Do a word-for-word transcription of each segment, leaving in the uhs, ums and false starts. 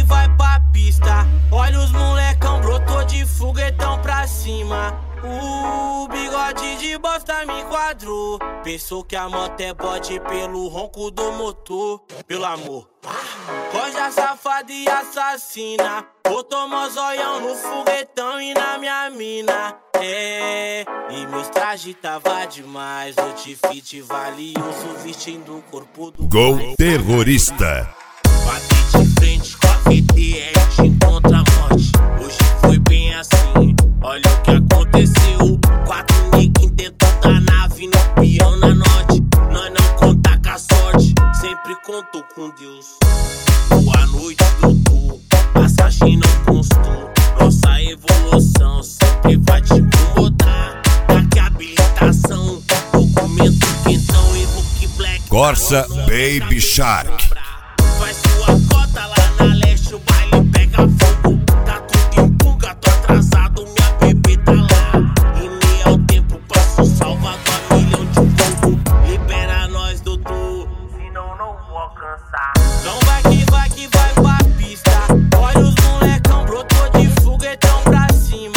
que vai pra pista. Olha os molecão, brotou de foguetão pra cima. O bigode de bosta me enquadrou. Pensou que a moto é bode pelo ronco do motor. Pelo amor, coja safada e assassina. Botou mozóião no foguetão e na minha mina. É, e meus trajes tava demais. O outfit valioso vestindo o corpo do Gol terrorista. Bate de frente com a V T S, encontra a morte. Hoje foi bem assim, olha o que aconteceu. Quatro niggas dentro da nave, no peão na norte. Nós não conta com a sorte, sempre contou com Deus. Boa noite, doutor, passagem não constou. Nossa evolução sempre vai te incomodar. Aqui a habilitação, documento quentão, Evoque Black. Corsa Baby Shark. Faz sua cota lá na leste, o baile pega fogo. Tá tudo em pulga, tô atrasado, minha bebê tá lá. Em meio ao tempo, passo Salvador a milhão de fogo. Libera nós, doutor, senão não vou alcançar. Então vai que vai que vai pra pista. Olha os molecão, brotou de foguetão pra cima.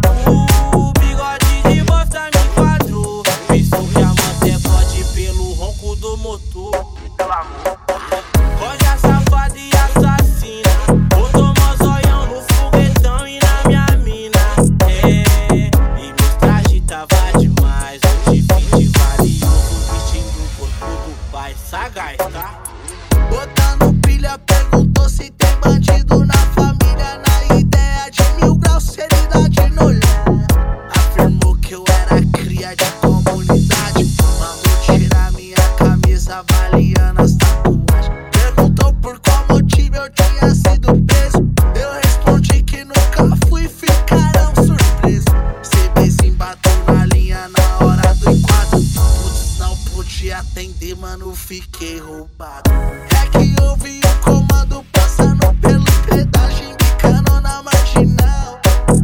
O bigode de bosta me enquadrou. Pensou que a moto é bode pelo ronco do motor. Pelo amor, coja safada e assassina. Botou mozóião no foguetão e na minha mina. É, e meus trajes tava demais. O outfit valioso vestindo o corpo do pai. Sagaz, tá? Botando pilha, perguntou se tem bandido na família. Na ideia de mil graus, seriedade no olhar. Afirmou que eu era cria de comunidade. Mandou tirar minha camisa, avaliando as tatuagens. Perguntou por qual motivo eu tinha sido preso. Eu respondi que nunca fui, ficaram surpresos. C B se embatou na linha na hora do enquadro. Putz, não podia atender, mano, fiquei roubado. É que eu vi o comando passando pelo pedágio, embicando na marginal.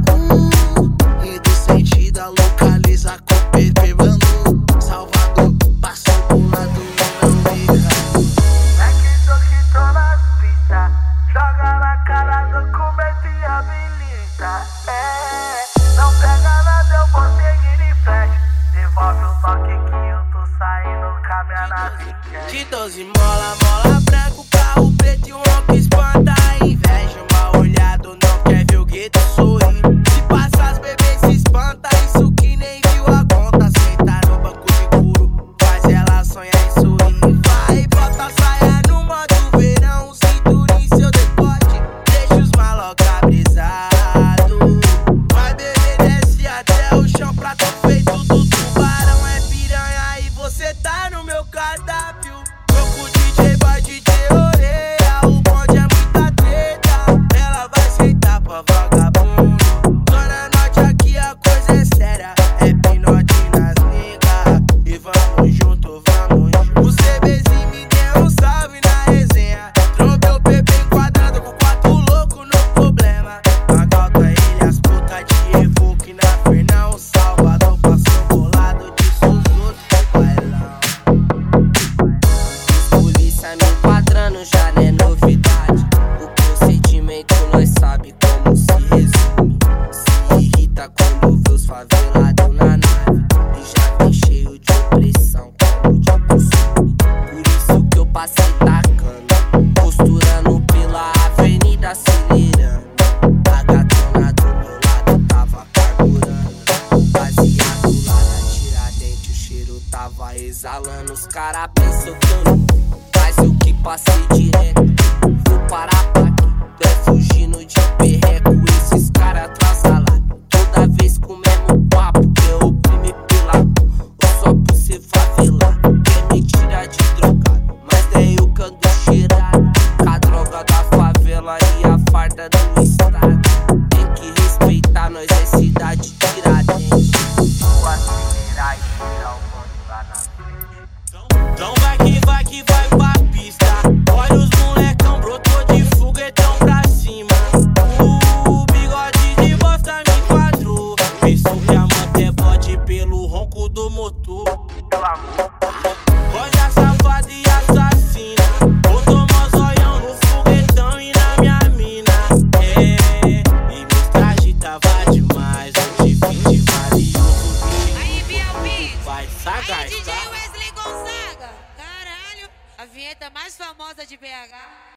Uh, indo sentido a localiza com o P P Bando. Salvador, passou do lado e não me caiu. É que tô que tô nas pistas, joga na cara, documento e habilita. É, não pega nada, eu vou seguir em frente. Devolve o toque que eu tô saindo com a minha nave. De doze mola, mola branco, carro preto e um ronco espanta a inveja. Mal olhado, não quer ver o gueto sorrir. Se passa as bebês se espanta, isso que nem viu a conta. Senta no banco de couro, faz ela sonhar em sorrir. Vai, bota a saia no modo verão, cintura em seu decote, deixa os maloca brisado. Vai beber, desce até o chão, prato feito do tubarão. É piranha e você tá no meu cardápio. Troco o D J, vai D J orelha, o bonde é muita treta. Ela vai sentar pra vagabundo. Zona Norte aqui a coisa é séria, é pinote nas niggas. E vamos junto, vamos junto. O CBzinho me deu um salve na resenha. Trovei o P P enquadrado com quatro loucos no problema. Magalta ele as putas de Evoque na Fernão. Salvador passou bolado, disse os outros do bailão. Polícia me enquadrando já não é novidade. O procedimento nós sabe como se resume. Se irrita quando vê os favelados na nave. E já vem cheio de opressão, como de costume. Por isso que eu passei tacando, costurando pela avenida acelerando. A gatona do meu lado tava carburando. Baseado lá na Tiradentes, o cheiro tava exalando. Os cara pensam que eu não vi, mas eu que passei direto. Vou parar pra aqui, tô é fugindo de perreco. Esses cara atrasalados, toda vez com o mesmo papo. Que eu oprime pela ou só por ser favelado. Quer me tirar de drogado, mas daí eu que ando cheirado. Com a droga da favela e a farda do estado. Tem que respeitar, nós é cidade Tiradentes. Vou acelerar e tirar o bonde lá na frente. Então vai que vai que vai pra pista. Olha os moleque vinheta mais famosa de B H.